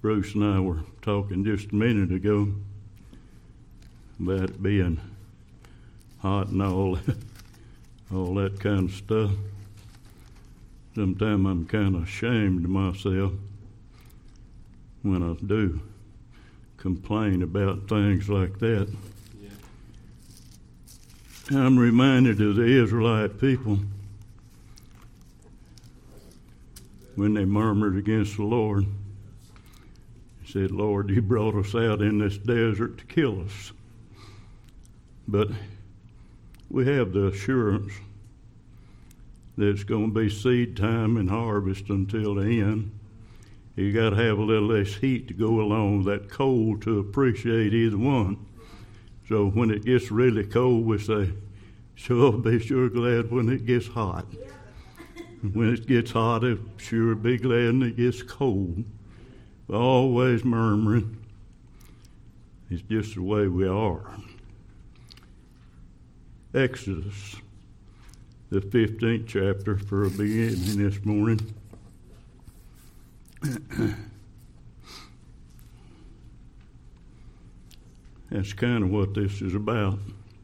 Bruce and I were talking just a minute ago about it being hot and all that kind of stuff. Sometimes I'm kind of ashamed of myself when I do complain about things like that. Yeah. I'm reminded of the Israelite people when they murmured against the Lord. He said, Lord, you brought us out in this desert to kill us. But we have the assurance that it's going to be seed time and harvest until the end. You got to have a little less heat to go along with that cold to appreciate either one. So when it gets really cold, we say, sure, be sure glad when it gets hot. When it gets hot, sure be glad when it gets cold. Always murmuring. It's just the way we are. Exodus, the 15th chapter for a beginning this morning. That's kind of what this is about.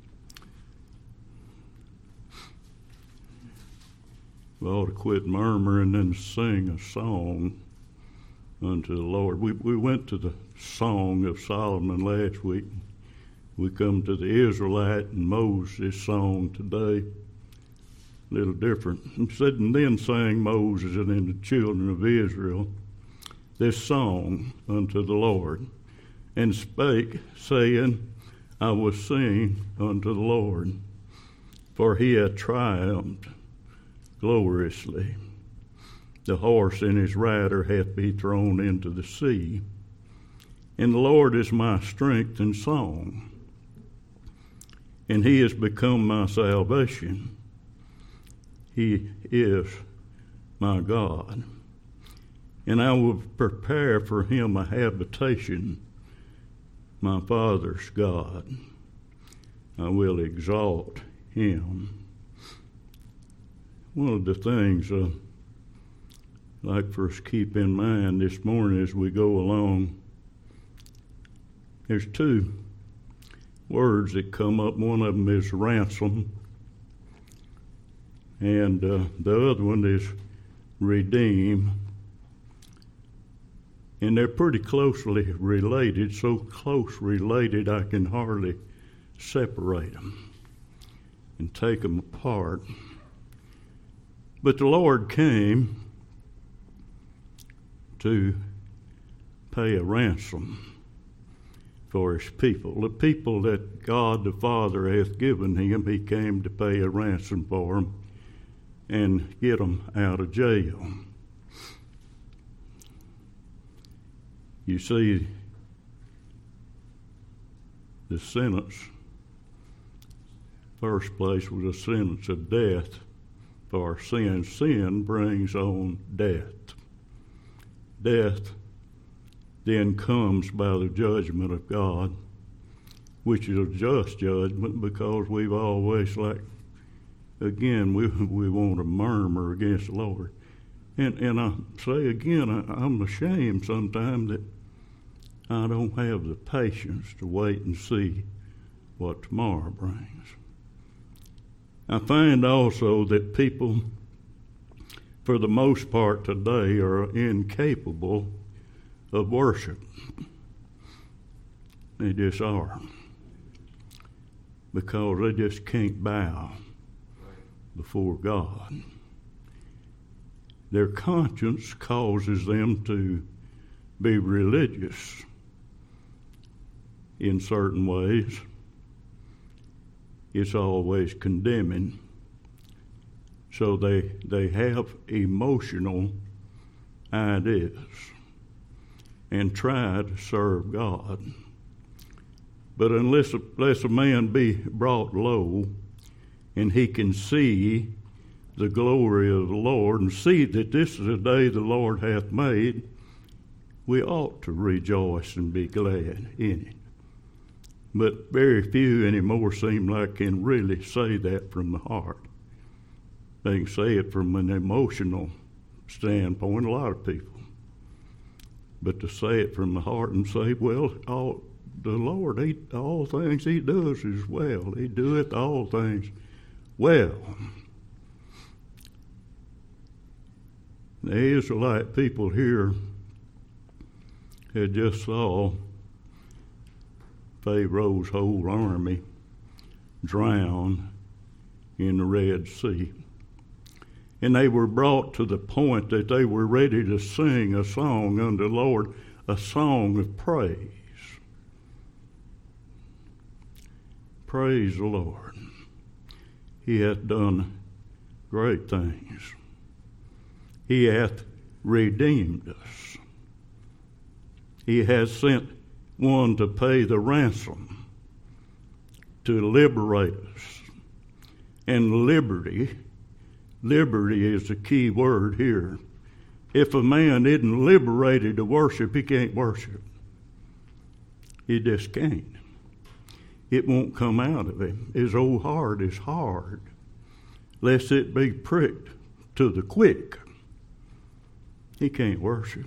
We ought to quit murmuring and sing a song unto the Lord. We went to the Song of Solomon last week. We come to the Israelite and Moses song today. A little different. It said, and then sang Moses and then the children of Israel this song unto the Lord, and spake, saying, I will sing unto the Lord, for he hath triumphed gloriously. The horse and his rider hath been thrown into the sea. And the Lord is my strength and song, and he has become my salvation. He is my God, and I will prepare for him a habitation, my Father's God. I will exalt him. One of the things I'd like for us to keep in mind this morning as we go along, there's two words that come up. One of them is ransom, and the other one is redeem. And they're pretty closely related, so close related I can hardly separate them and take them apart. But the Lord came to pay a ransom for his people. The people that God the Father hath given him, he came to pay a ransom for them and get them out of jail. You see, the sentence, first place, was a sentence of death for sin. Sin brings on death. Death then comes by the judgment of God, which is a just judgment, because we've always, again, we want to murmur against the Lord. And I say again, I'm ashamed sometimes that I don't have the patience to wait and see what tomorrow brings. I find also that people, for the most part today, are incapable of worship. They just are. Because they just can't bow before God. Their conscience causes them to be religious in certain ways. It's always condemning. So they have emotional ideas and try to serve God. But unless a man be brought low and he can see the glory of the Lord and see that this is a day the Lord hath made, we ought to rejoice and be glad in it. But very few anymore seem like can really say that from the heart. They can say it from an emotional standpoint, a lot of people. but to say it from the heart and say, well, the Lord, all things he does is well. He doeth all things well. The Israelite people here had just saw Pharaoh's whole army drown in the Red Sea. And they were brought to the point that they were ready to sing a song unto the Lord, a song of praise. Praise the Lord. He hath done great things. He hath redeemed us. He has sent one to pay the ransom, to liberate us. And liberty is the key word here. If a man isn't liberated to worship, he can't worship. He just can't. It won't come out of him. His old heart is hard, lest it be pricked to the quick. He can't worship.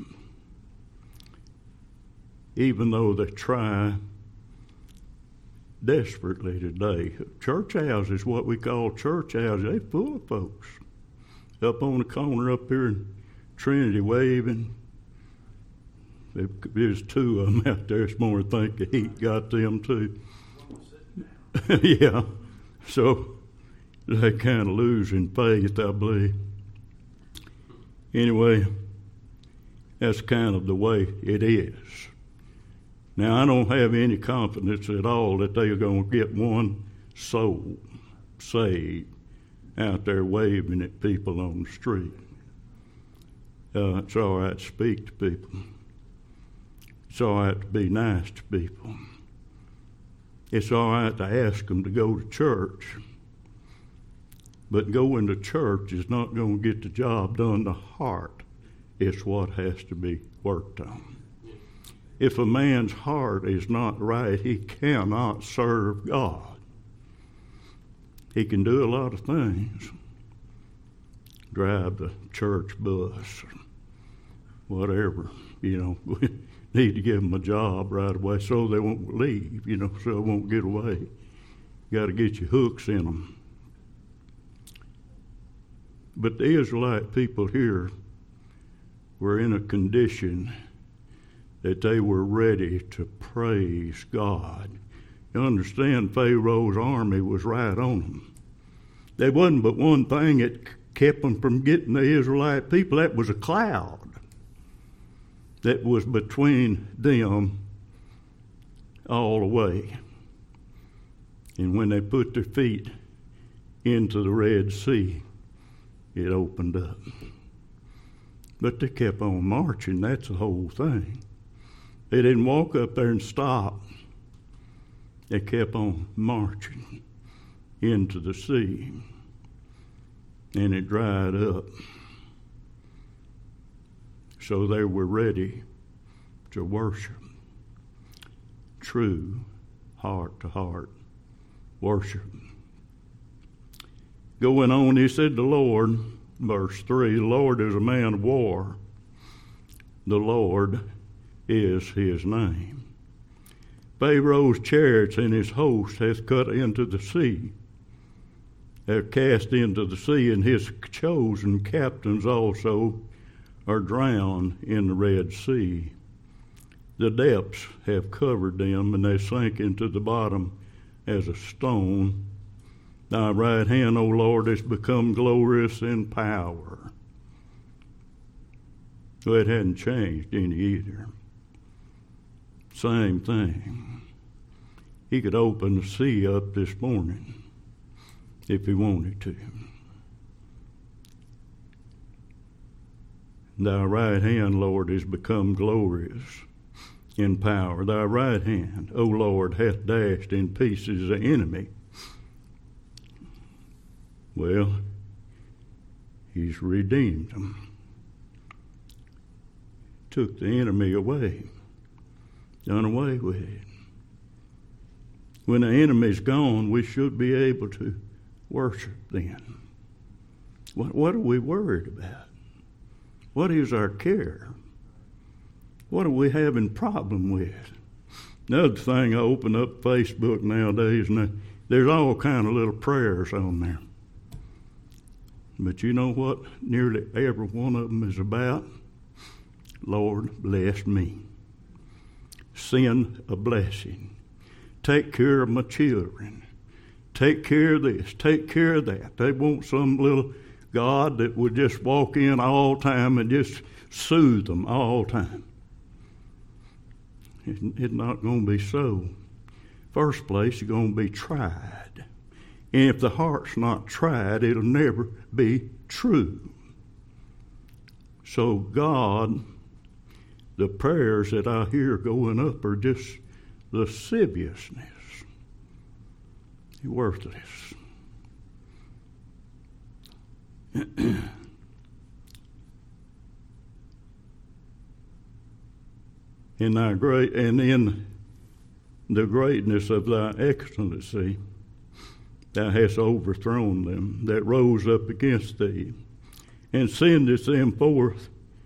Even though they try desperately today. Church houses, what we call church houses, they're full of folks. Up on the corner up here in Trinity waving. There's two of them out there this morning. I think the heat got them too. Yeah. So they kind of losing faith, I believe. Anyway, that's kind of the way it is. Now, I don't have any confidence at all that they're going to get one soul saved out there waving at people on the street. It's all right to speak to people. It's all right to be nice to people. It's all right to ask them to go to church. But going to church is not going to get the job done. The heart is what has to be worked on. If a man's heart is not right, he cannot serve God. He can do a lot of things. Drive the church bus, whatever, We need to give them a job right away so they won't leave, so they won't get away. You got to get your hooks in them. But the Israelite people here were in a condition that they were ready to praise God. You understand, Pharaoh's army was right on them. There wasn't but one thing that kept them from getting the Israelite people. That was a cloud that was between them all the way. And when they put their feet into the Red Sea, it opened up. But they kept on marching. That's the whole thing. They didn't walk up there and stop. They kept on marching into the sea. And it dried up. So they were ready to worship. True heart-to-heart worship. Going on, he said, the Lord, verse 3, the Lord is a man of war. The Lord is his name. Pharaoh's chariots and his host hath cut into the sea. They're cast into the sea, and his chosen captains also are drowned in the Red Sea. The depths have covered them, and they sank into the bottom as a stone. Thy right hand, O Lord, has become glorious in power. So it hadn't changed any either. Same thing. He could open the sea up this morning if he wanted to. Thy right hand, Lord, is become glorious in power. Thy right hand, O Lord, hath dashed in pieces the enemy. Well, he's redeemed them. Took the enemy away. Done away with it. When the enemy's gone, we should be able to worship then. What are we worried about? What is our care? What are we having problem with? Another thing, I open up Facebook nowadays, and there's all kind of little prayers on there. But you know what nearly every one of them is about? Lord, bless me. Send a blessing. Take care of my children. Take care of this. Take care of that. They want some little God that would just walk in all time and just soothe them all time. It's not going to be so. First place, you're going to be tried. And if the heart's not tried, it'll never be true. So God, the prayers that I hear going up are just lasciviousness. Worthless. In the greatness of thy excellency, thou hast overthrown them that rose up against thee, and sendest them forth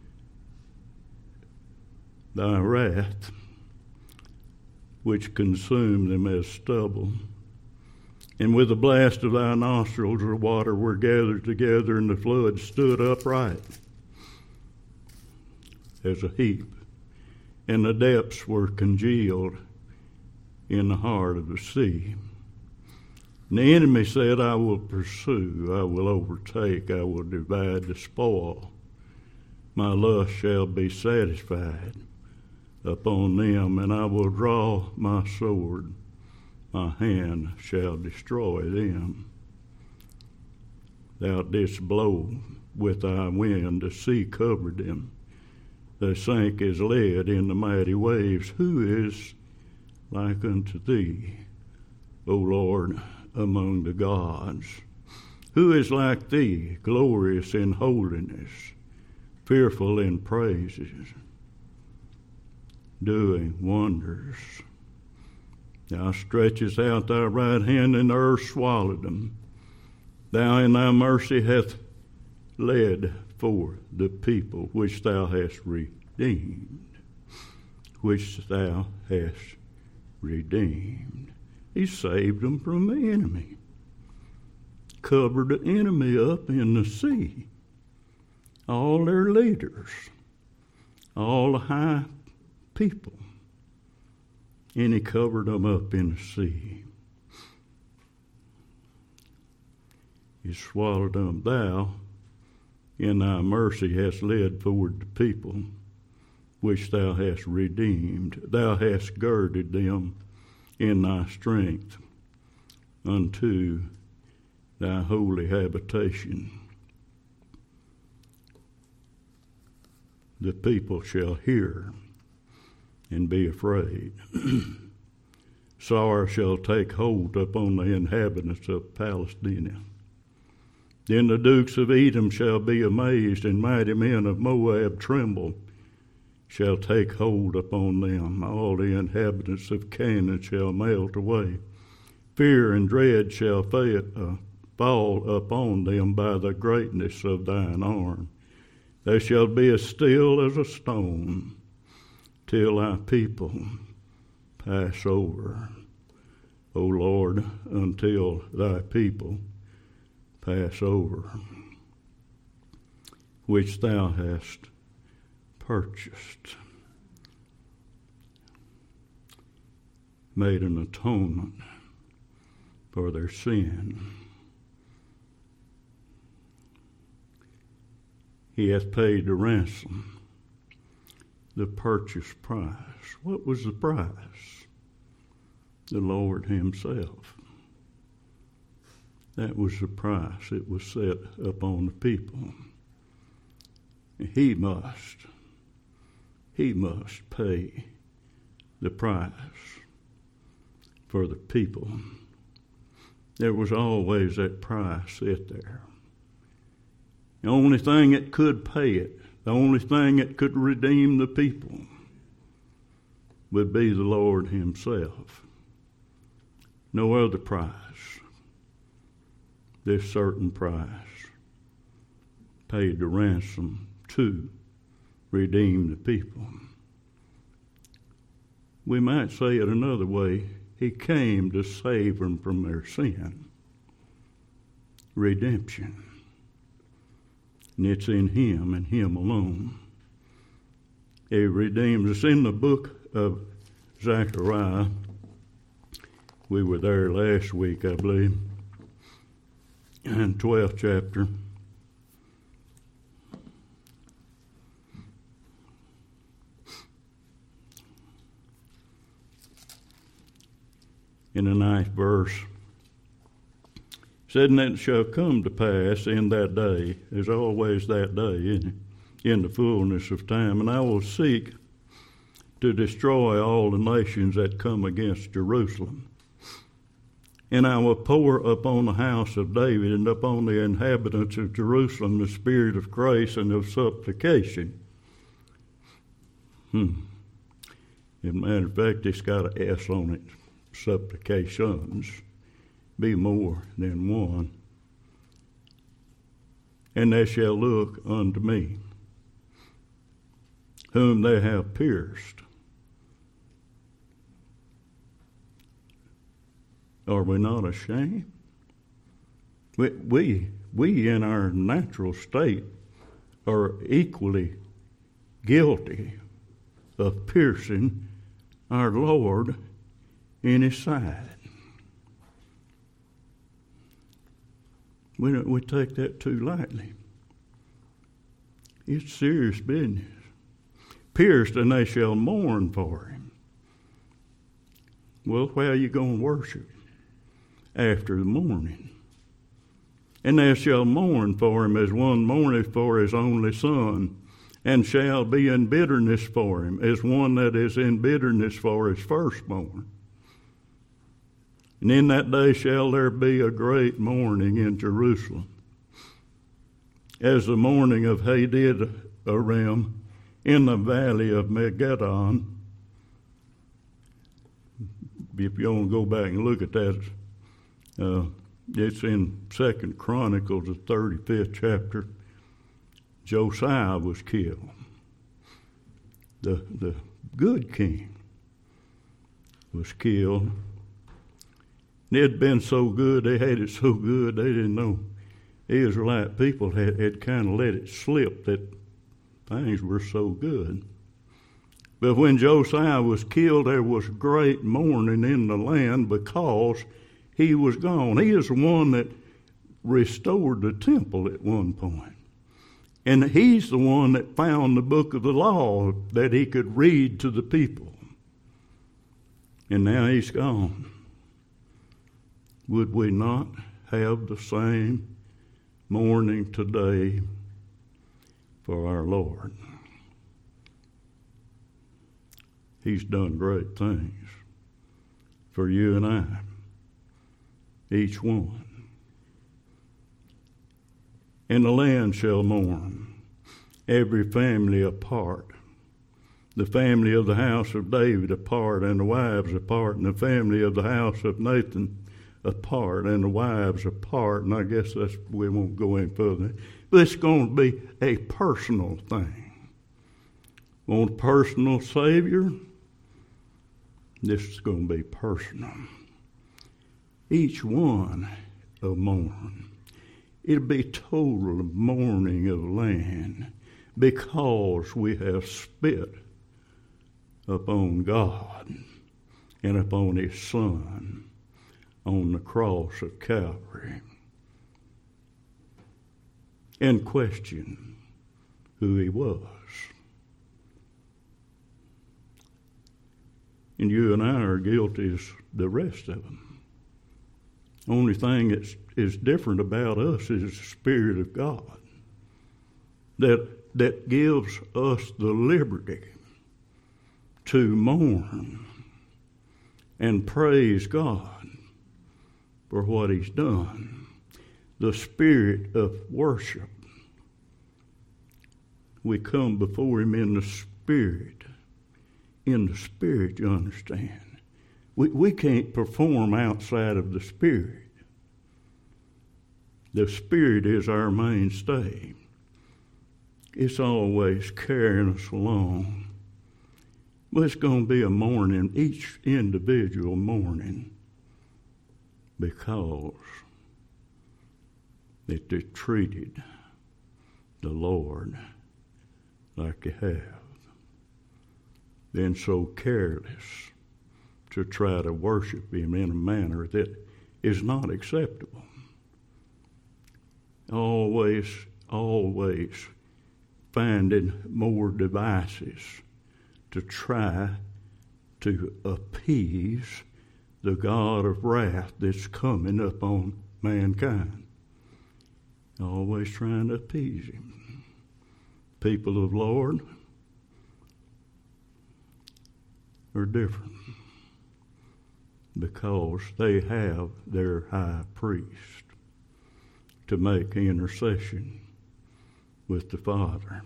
thy wrath, which consumed them as stubble. And with the blast of thy nostrils the water were gathered together, and the flood stood upright as a heap, and the depths were congealed in the heart of the sea. And the enemy said, I will pursue, I will overtake, I will divide the spoil. My lust shall be satisfied upon them, and I will draw my sword. My hand shall destroy them. Thou didst blow with thy wind, the sea covered them. They sank as lead in the mighty waves. Who is like unto thee, O Lord, among the gods? Who is like thee, glorious in holiness, fearful in praises, doing wonders? Thou stretchest out thy right hand, and the earth swallowed them. Thou in thy mercy hast led forth the people which thou hast redeemed. Which thou hast redeemed. He saved them from the enemy. Covered the enemy up in the sea. All their leaders. All the high people. And he covered them up in the sea. He swallowed them. Thou, in thy mercy, hast led forward the people, which thou hast redeemed. Thou hast girded them in thy strength unto thy holy habitation. The people shall hear and be afraid. Sorrow shall take hold upon the inhabitants of Palestine. Then the dukes of Edom shall be amazed, and mighty men of Moab tremble, shall take hold upon them. All the inhabitants of Canaan shall melt away. Fear and dread shall fall upon them by the greatness of thine arm. They shall be as still as a stone, till thy people pass over. O Lord, until thy people pass over, which thou hast purchased, made an atonement for their sin. He hath paid the ransom, the purchase price. What was the price? The Lord himself. That was the price that was set upon the people. He must pay the price for the people. There was always that price set there. The only thing that could pay it, the only thing that could redeem the people would be the Lord himself. No other price. This certain price paid the ransom to redeem the people. we might say it another way. He came to save them from their sin. Redemption. And it's in Him and Him alone. He redeems us. In the book of Zechariah, we were there last week, I believe, in 12th chapter. In the 9th verse, said, and it shall come to pass in that day, there's always that day, in the fullness of time, and I will seek to destroy all the nations that come against Jerusalem. And I will pour upon the house of David and upon the inhabitants of Jerusalem the spirit of grace and of supplication. As a matter of fact, it's got an S on it. Supplications. Be more than one. And they shall look unto me, whom they have pierced. Are we not ashamed? We in our natural state are equally guilty of piercing our Lord in His side. We take that too lightly. It's serious business. Pierced, and they shall mourn for Him. Well, where are you going to worship? After the mourning. And they shall mourn for Him as one mourneth for his only son, and shall be in bitterness for Him as one that is in bitterness for his firstborn. And in that day shall there be a great mourning in Jerusalem, as the mourning of Hadid-aram in the valley of Megiddon. If you want to go back and look at that, it's in 2 Chronicles, the 35th chapter. Josiah was killed. The good king was killed. It had been so good, they had it so good, they didn't know. The Israelite people had kind of let it slip that things were so good. But when Josiah was killed, there was great mourning in the land because he was gone. He is the one that restored the temple at one point. And he's the one that found the book of the law that he could read to the people. And now he's gone. Would we not have the same mourning today for our Lord? He's done great things for you and I, each one. And the land shall mourn, every family apart. The family of the house of David apart, and the wives apart, and the family of the house of Nathan apart, and the wives apart. And I guess we won't go any further. But it's going to be a personal thing. Want a personal Savior? This is going to be personal. Each one will mourn. It'll be total mourning of the land because we have spit upon God and upon His Son on the cross of Calvary, and question who He was. And you and I are guilty as the rest of them. Only thing that is different about us is the Spirit of God that gives us the liberty to mourn and praise God for what He's done. The spirit of worship. We come before Him in the Spirit. In the Spirit, you understand. We can't perform outside of the Spirit. The Spirit is our mainstay. It's always carrying us along. Well, it's going to be a mourning, each individual mourning, because that they treated the Lord like they have. Been so careless to try to worship Him in a manner that is not acceptable. Always finding more devices to try to appease the God of wrath that's coming upon mankind. Always trying to appease Him. People of Lord are different because they have their high priest to make intercession with the Father.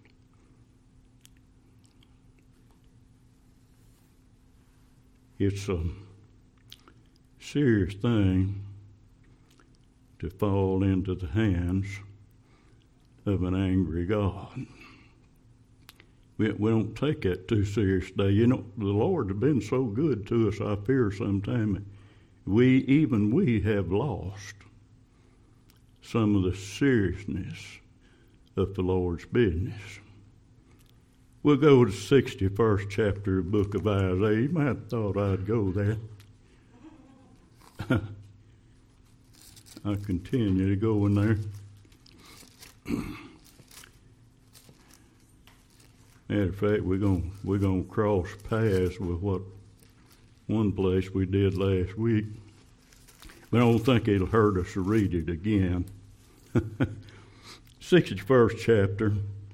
It's a serious thing to fall into the hands of an angry God. We don't take that too serious today. You know, the Lord has been so good to us, I fear sometimes we have lost some of the seriousness of the Lord's business. We'll go to the 61st chapter of the book of Isaiah. You might have thought I'd go there. I continue to go in there. Matter of fact, we're gonna cross paths with what one place we did last week. But I don't think it'll hurt us to read it again. 61st chapter.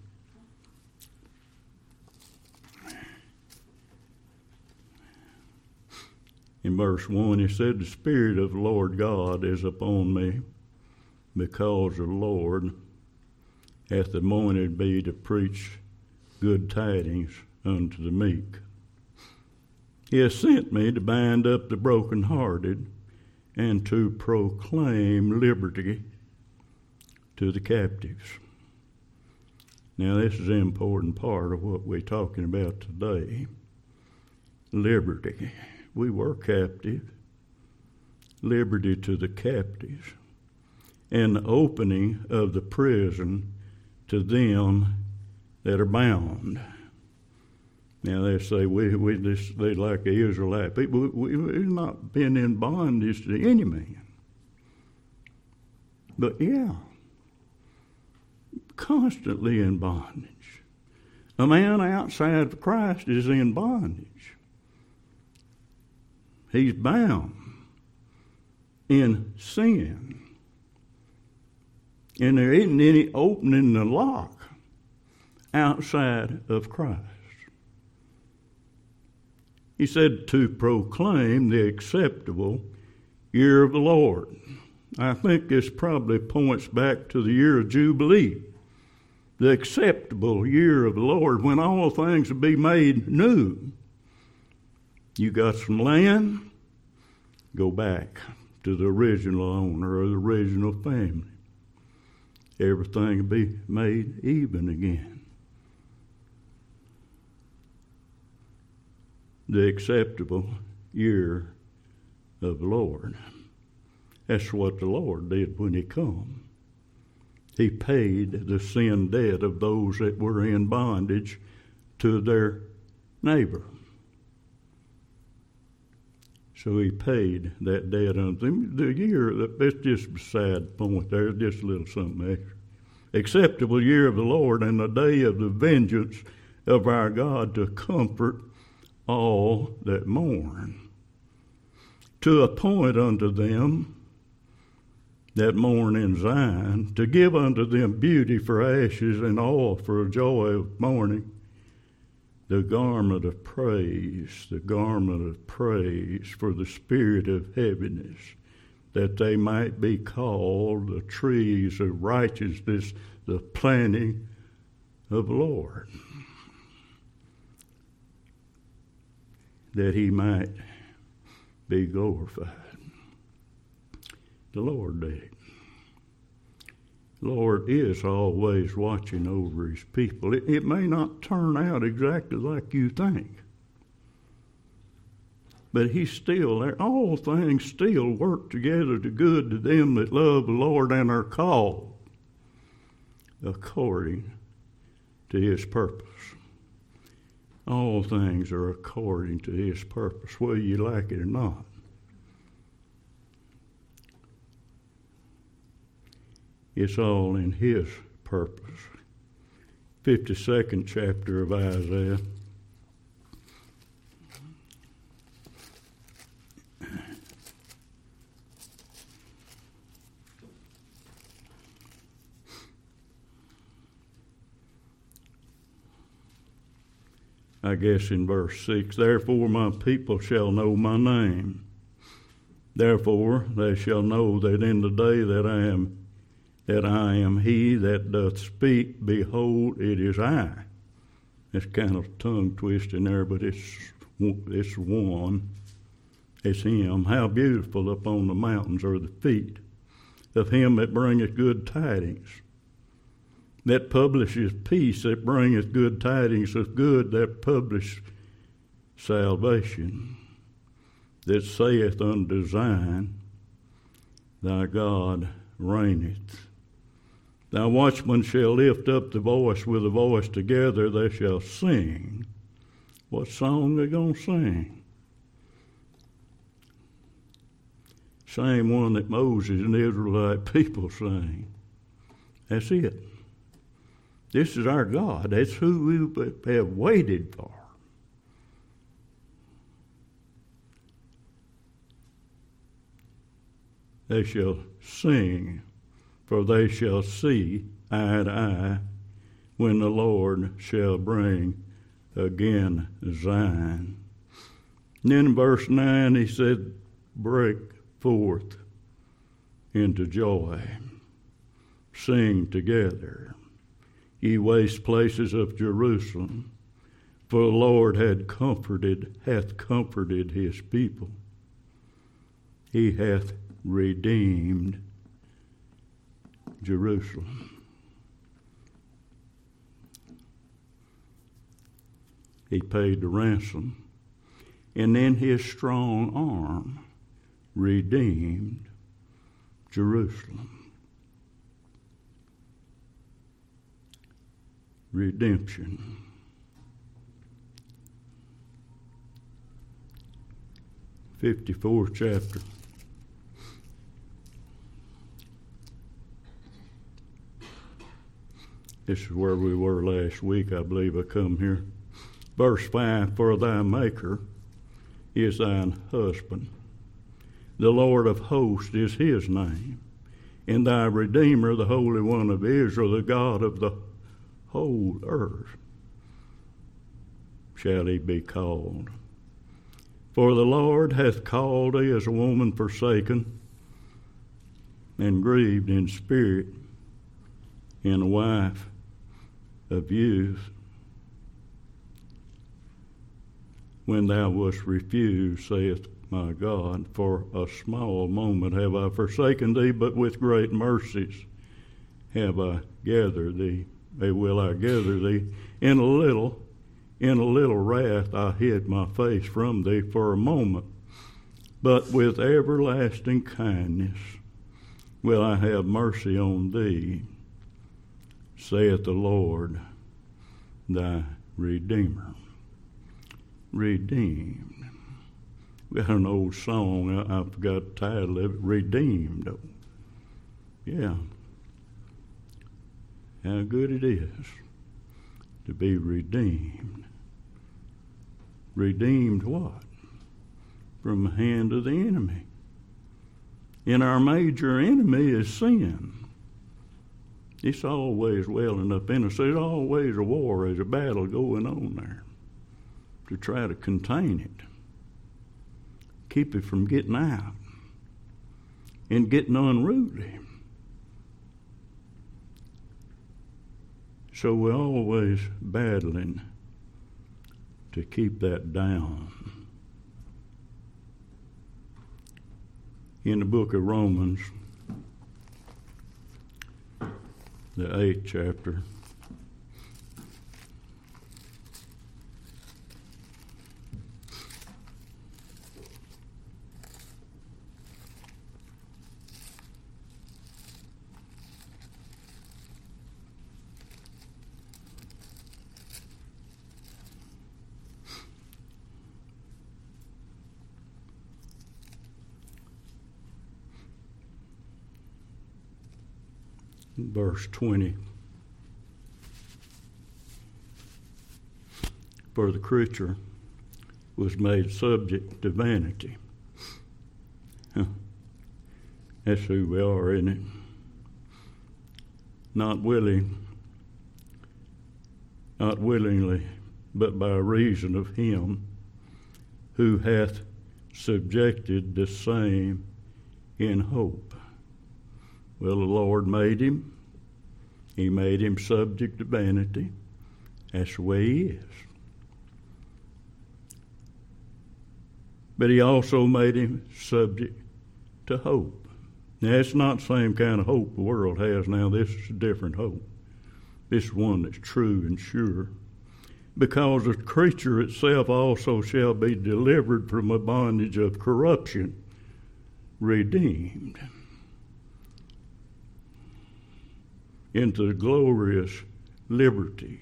In verse 1, he said, "The Spirit of the Lord God is upon me, because the Lord hath anointed me to preach good tidings unto the meek. He has sent me to bind up the brokenhearted and to proclaim liberty to the captives." Now, this is an important part of what we're talking about today. Liberty. We were captive. Liberty to the captives. And the opening of the prison to them that are bound. Now they say they like the Israelite people. We've not been in bondage to any man. But yeah, constantly in bondage. A man outside of Christ is in bondage. He's bound in sin. And there isn't any opening the lock outside of Christ. He said to proclaim the acceptable year of the Lord. I think this probably points back to the year of Jubilee, the acceptable year of the Lord, when all things will be made new. You got some land, go back to the original owner or the original family. Everything will be made even again. The acceptable year of the Lord. That's what the Lord did when He come. He paid the sin debt of those that were in bondage to their neighbor. So He paid that debt unto them. The year, that's just a sad point there, just a little something extra. Acceptable year of the Lord, and the day of the vengeance of our God, to comfort all that mourn, to appoint unto them that mourn in Zion, to give unto them beauty for ashes and oil for joy of mourning, the garment of praise for the spirit of heaviness, that they might be called the trees of righteousness, the planting of the Lord, that He might be glorified. The Lord did. The Lord is always watching over His people. It may not turn out exactly like you think. But he's still there. All things still work together to good to them that love the Lord and are called according to his purpose. All things are according to his purpose, whether you like it or not. It's all in his purpose. 52nd chapter of Isaiah. I guess in verse 6, therefore my people shall know my name. Therefore they shall know that in the day that I am he that doth speak, behold, it is I. It's kind of tongue twisting there, but it's one. It's him. How beautiful upon the mountains are the feet of him that bringeth good tidings, that publisheth peace, that bringeth good tidings of good, that publish salvation, that saith unto Zion, thy God reigneth. Thy watchmen shall lift up the voice with a voice together, they shall sing. What song they gonna sing? Same one that Moses and the Israelite people sang. That's it. This is our God. That's who we have waited for. They shall sing, for they shall see eye to eye when the Lord shall bring again Zion. And then in verse 9 he said, break forth into joy. Sing together, ye waste places of Jerusalem, for the Lord hath comforted his people. He hath redeemed Jerusalem. He paid the ransom, and then his strong arm redeemed Jerusalem. Redemption. '54th chapter. This is where we were last week, I believe I come here. Verse 5, for thy Maker is thine husband. The Lord of hosts is his name. And thy Redeemer, the Holy One of Israel, the God of the whole earth, shall he be called. For the Lord hath called thee as a woman forsaken and grieved in spirit, and a wife of youth, when thou wast refused, saith my God, for a small moment have I forsaken thee, but with great mercies have I gathered thee. Will I gather thee? In a little wrath I hid my face from thee for a moment, but with everlasting kindness will I have mercy on thee, saith the Lord, thy Redeemer. Redeemed. We had an old song, I forgot the title of it, Redeemed. Yeah. How good it is to be redeemed. Redeemed what? From the hand of the enemy. And our major enemy is sin. It's always welling up in us. There's always a war, there's a battle going on there to try to contain it, keep it from getting out and getting unruly. So we're always battling to keep that down. In the book of Romans, the 8th chapter, verse 20. For the creature was made subject to vanity. That's who we are, isn't it? Not willingly, but by reason of him who hath subjected the same in hope. Well, the Lord made him. He made him subject to vanity. That's the way he is. But he also made him subject to hope. Now, it's not the same kind of hope the world has now. This is a different hope. This is one that's true and sure. Because the creature itself also shall be delivered from a bondage of corruption, redeemed into the glorious liberty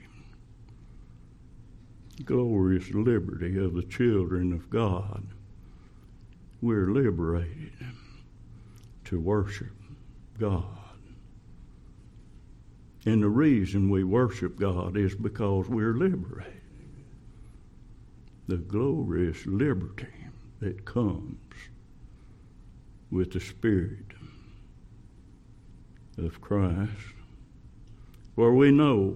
of the children of God. We're liberated to worship God. And the reason we worship God is because we're liberated. The glorious liberty that comes with the Spirit of Christ. For we know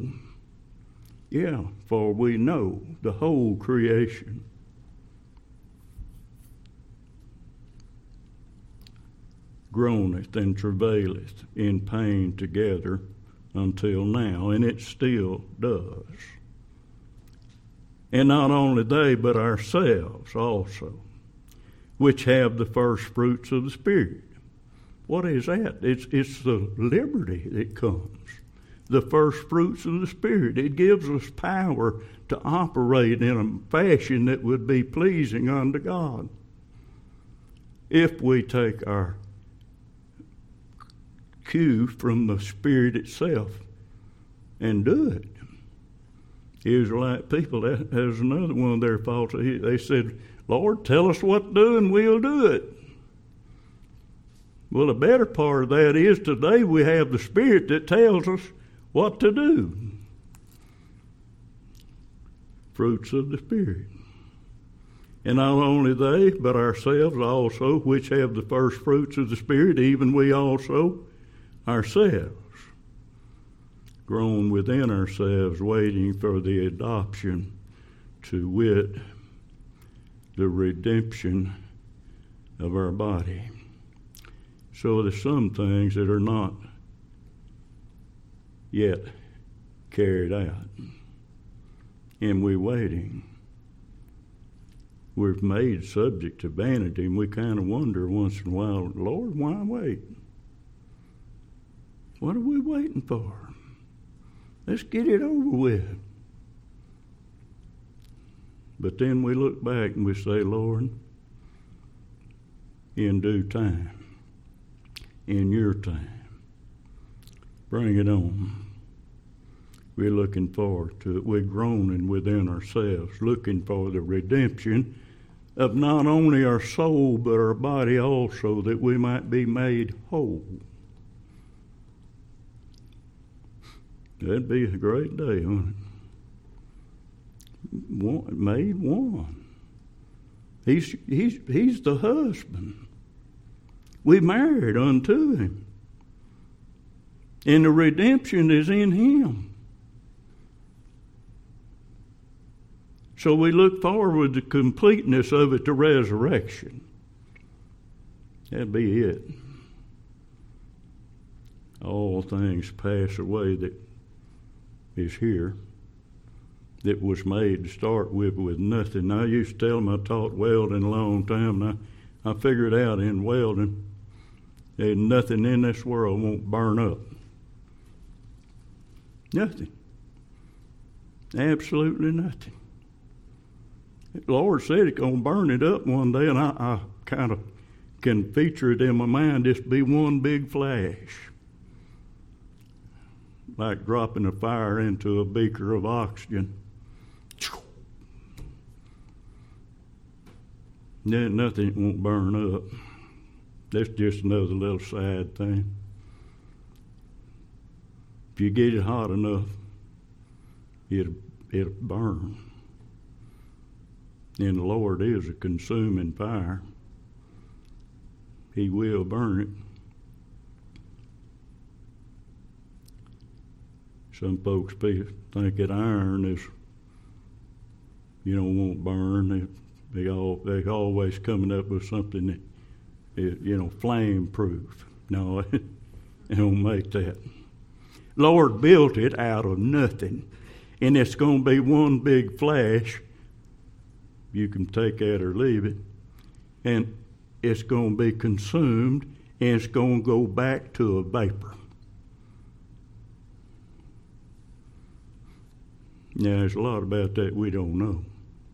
the whole creation groaneth and travaileth in pain together until now, and it still does. And not only they, but ourselves also, which have the first fruits of the Spirit. What is that? It's the liberty that comes. The first fruits of the Spirit. It gives us power to operate in a fashion that would be pleasing unto God. If we take our cue from the Spirit itself and do it. Israelite people, that was another one of their faults. They said, Lord, tell us what to do and we'll do it. Well, the better part of that is today we have the Spirit that tells us what to do. Fruits of the Spirit. And not only they, but ourselves also, which have the first fruits of the Spirit, even we also ourselves, grown within ourselves, waiting for the adoption, to wit, the redemption of our body. So there's some things that are not yet carried out, and we're waiting. We're made subject to vanity, and we kind of wonder once in a while, Lord, why wait? What are we waiting for? Let's get it over with. But then we look back and we say, Lord, in due time, in your time, bring it on. We're looking forward to it. We're groaning within ourselves, looking for the redemption of not only our soul, but our body also, that we might be made whole. That'd be a great day, wouldn't it? Made one. He's the husband. We married unto him. And the redemption is in him. So we look forward to the completeness of it, the resurrection. That'd be it. All things pass away that is here, that was made to start with nothing. I used to tell them I taught welding a long time, and I figured out in welding, there's nothing in this world won't burn up. Nothing. Absolutely nothing. The Lord said it's going to burn it up one day, and I kind of can picture it in my mind, just be one big flash. Like dropping a fire into a beaker of oxygen. Then nothing won't burn up. That's just another little sad thing. If you get it hot enough, it'll burn. And the Lord is a consuming fire. He will burn it. Some folks think that iron is, won't burn. They always coming up with something that is, flame proof. No, it don't make that. Lord built it out of nothing, and it's going to be one big flash. You can take that or leave it, and it's going to be consumed, and it's going to go back to a vapor. Now, there's a lot about that we don't know.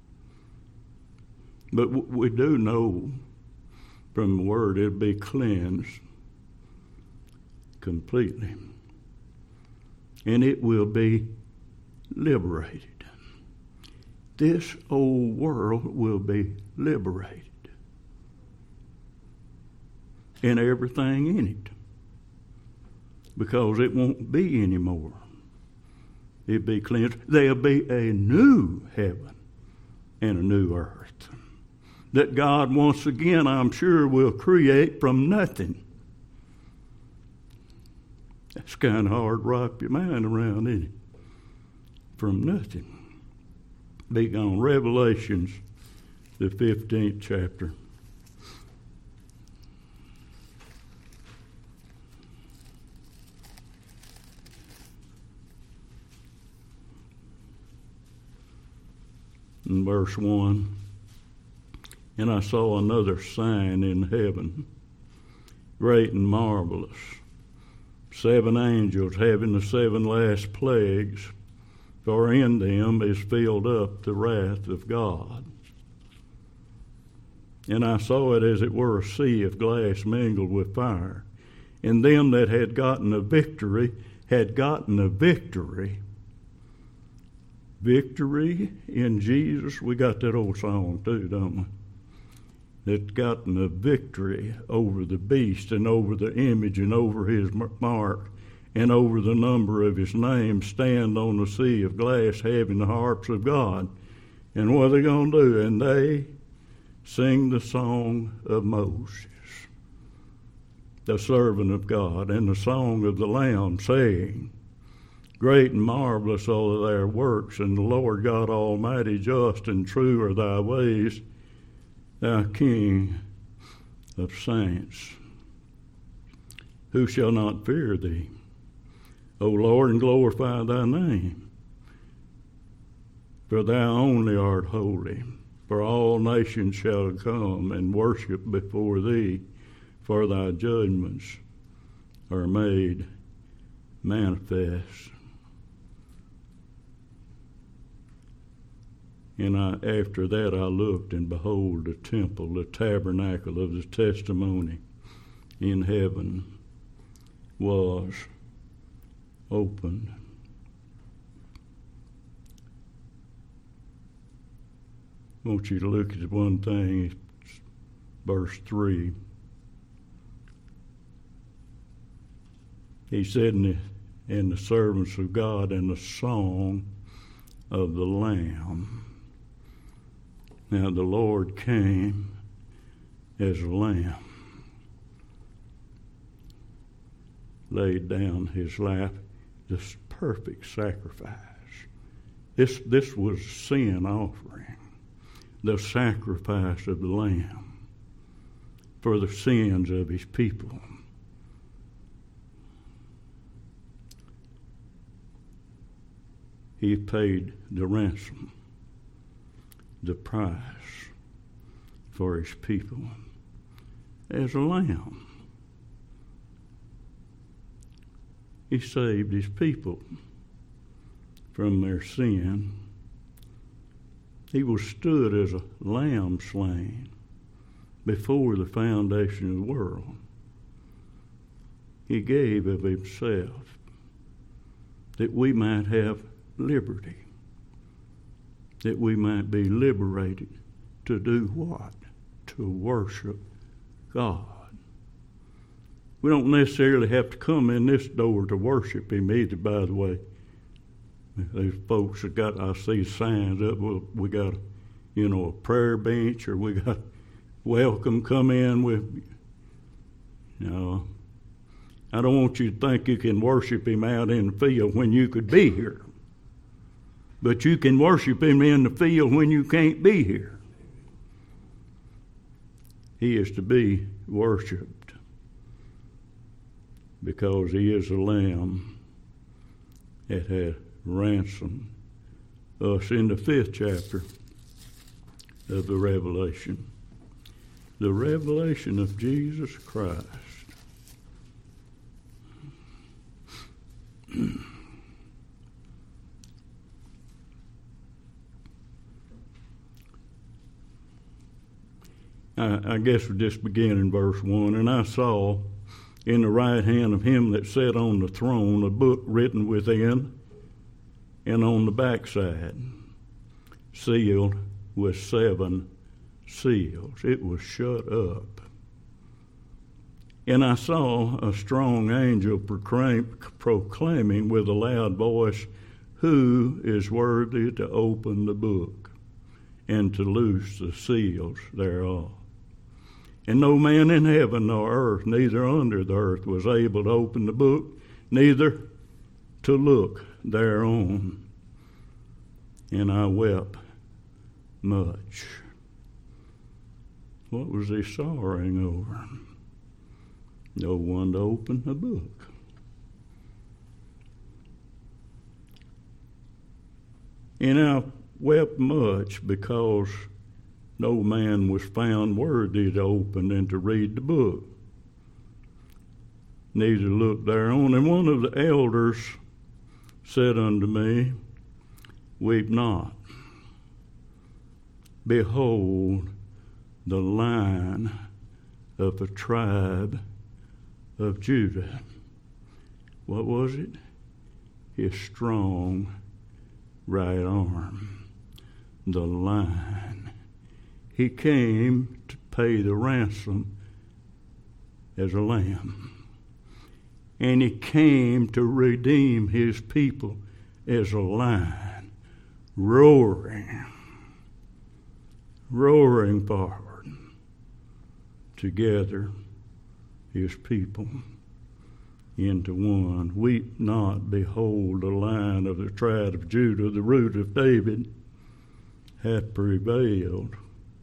But we do know from the Word it'll be cleansed completely. And it will be liberated. This old world will be liberated. And everything in it. Because it won't be anymore. It'll be cleansed. There'll be a new heaven and a new earth that God once again, I'm sure, will create from nothing. That's kind of hard to wrap your mind around, isn't it? From nothing. Big on Revelations, the 15th chapter. In verse 1, and I saw another sign in heaven, great and marvelous, 7 angels having the 7 last plagues, for in them is filled up the wrath of God. And I saw it as it were a sea of glass mingled with fire, and them that had gotten a victory had gotten a victory. Victory in Jesus. We got that old song too, don't we? That's gotten a victory over the beast and over the image and over his mark and over the number of his name, stand on the sea of glass having the harps of God. And what are they going to do? And they sing the song of Moses, the servant of God, and the song of the Lamb, saying, great and marvelous are their works, and the Lord God Almighty, just and true are thy ways, thou King of saints. Who shall not fear thee, O Lord, and glorify thy name? For thou only art holy. For all nations shall come and worship before thee, for thy judgments are made manifest. And after that I looked, and behold, the temple, the tabernacle of the testimony in heaven was opened. I want you to look at one thing, verse 3. He said, and the servants of God and the song of the Lamb. Now the Lord came as a lamb, laid down his life, this perfect sacrifice. This was sin offering, the sacrifice of the Lamb for the sins of his people. He paid the ransom, the price for his people as a lamb. He saved his people from their sin. He was stood as a lamb slain before the foundation of the world. He gave of himself that we might have liberty, that we might be liberated to do what? To worship God. We don't necessarily have to come in this door to worship him either, by the way. There's folks that got, I see signs up, well, we got, a prayer bench, or we got welcome, come in with, I don't want you to think you can worship him out in the field when you could be here. But you can worship him in the field when you can't be here. He is to be worshiped because he is the Lamb that had ransomed us in the 5th chapter of the Revelation. The revelation of Jesus Christ. I guess we'll just begin in verse 1. And I saw in the right hand of him that sat on the throne a book written within and on the backside, sealed with 7 seals. It was shut up. And I saw a strong angel proclaiming with a loud voice, "Who is worthy to open the book and to loose the seals thereof?" And no man in heaven nor earth, neither under the earth, was able to open the book, neither to look thereon. And I wept much. What was he sorrowing over? No one to open the book. And I wept much because no man was found worthy to open and to read the book, neither look thereon. And one of the elders said unto me, "Weep not. Behold, the Lion of the tribe of Judah." What was it? His strong right arm. The Lion. He came to pay the ransom as a lamb. And he came to redeem his people as a lion, roaring forward to gather his people into one. Weep not, behold, the Lion of the tribe of Judah, the root of David, hath prevailed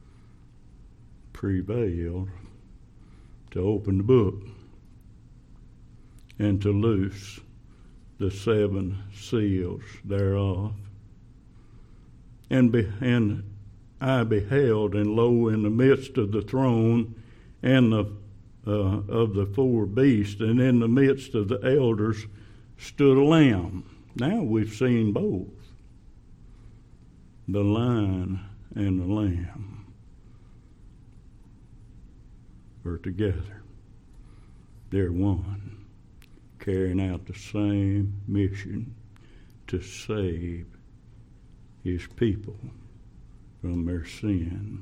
to open the book and to loose the 7 seals thereof. And I beheld, and lo, in the midst of the throne and of the 4 beasts, and in the midst of the elders stood a lamb. Now we've seen both, the lion and the lamb are together. They're one, carrying out the same mission to save his people from their sin.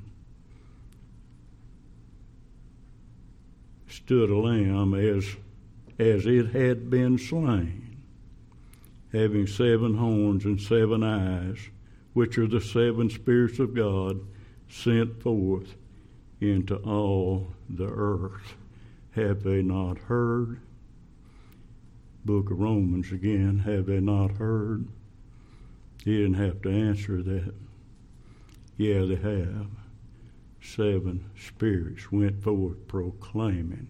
Stood a lamb as it had been slain, having 7 horns and 7 eyes, which are the 7 spirits of God sent forth into all the earth. Have they not heard? Book of Romans again. Have they not heard? He didn't have to answer that. Yeah, they have. 7 spirits went forth proclaiming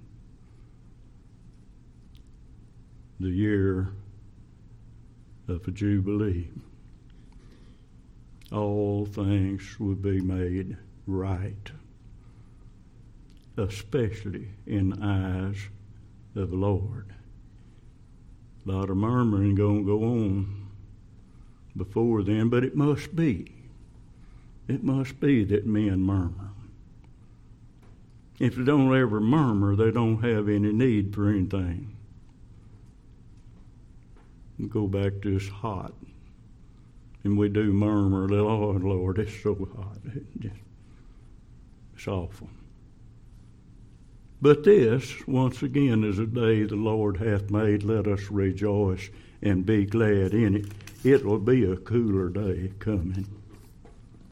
the year of a jubilee. All things will be made right, especially in the eyes of the Lord. A lot of murmuring going to go on before then, but it must be. It must be that men murmur. If they don't ever murmur, they don't have any need for anything. We go back to it's hot, and we do murmur, "Oh, Lord, it's so hot." It's awful. But this, once again, is a day the Lord hath made. Let us rejoice and be glad in it. It will be a cooler day coming.